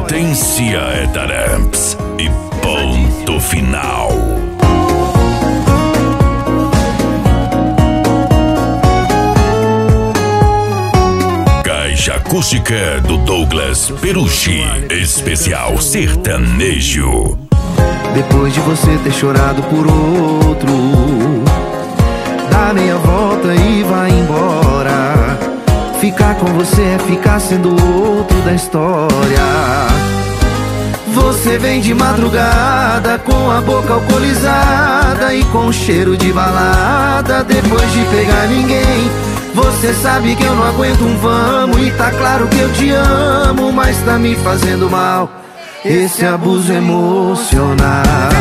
Potência é Taramps e ponto final. Caixa acústica do Douglas Perucci, especial sertanejo. Depois de você ter chorado por outro, dá meia volta e vai embora. Ficar com você é ficar sendo outro da história. Você vem de madrugada com a boca alcoolizada e com cheiro de balada. Depois de pegar ninguém, você sabe que eu não aguento um vamos. E tá claro que eu te amo, mas tá me fazendo mal esse abuso emocional.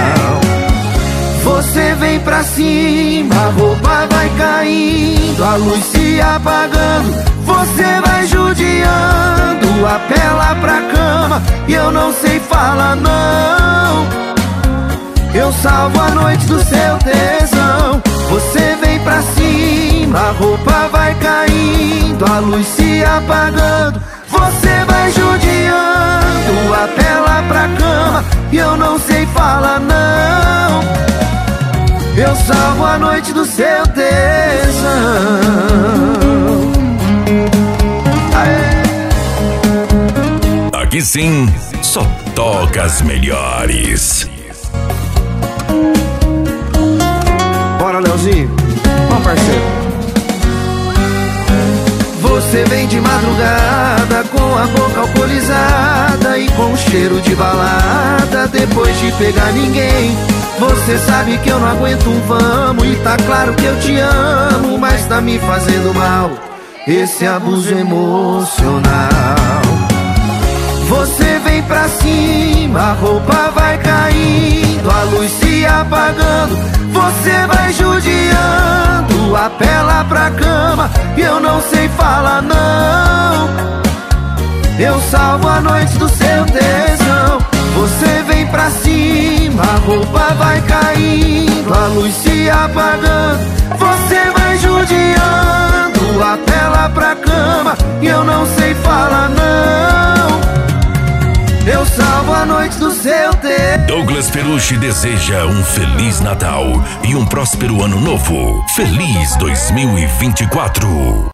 Você vem pra cima, a roupa vai caindo, a luz se apagando. Você vai judiando, apela pra cama e eu não sei falar não. Eu salvo a noite do seu tesão. Você vem pra cima, a roupa vai caindo, a luz se apagando. Você vai judiando, apela pra cama e eu não sei falar não. Eu salvo a noite do seu tesão. Aqui sim, só toca as melhores. Bora, Leozinho. Vamos, parceiro. Você vem de madrugada com a boca alcoolizada e com cheiro de balada. Depois de pegar ninguém, você sabe que eu não aguento um vamos. E tá claro que eu te amo, mas tá me fazendo mal esse abuso emocional. Você vem pra cima, a roupa vai caindo, a luz se apagando. Você vai judiando, apela pra cama e eu não sei falar não. Eu salvo a noite do seu tesão. Você vem pra cima, a roupa vai caindo, a luz se apagando. Você vai judiando, apela pra cama e eu não sei falar não. Eu salvo a noite do seu tempo. Douglas Perucci deseja um Feliz Natal e um próspero Ano Novo. Feliz 2024.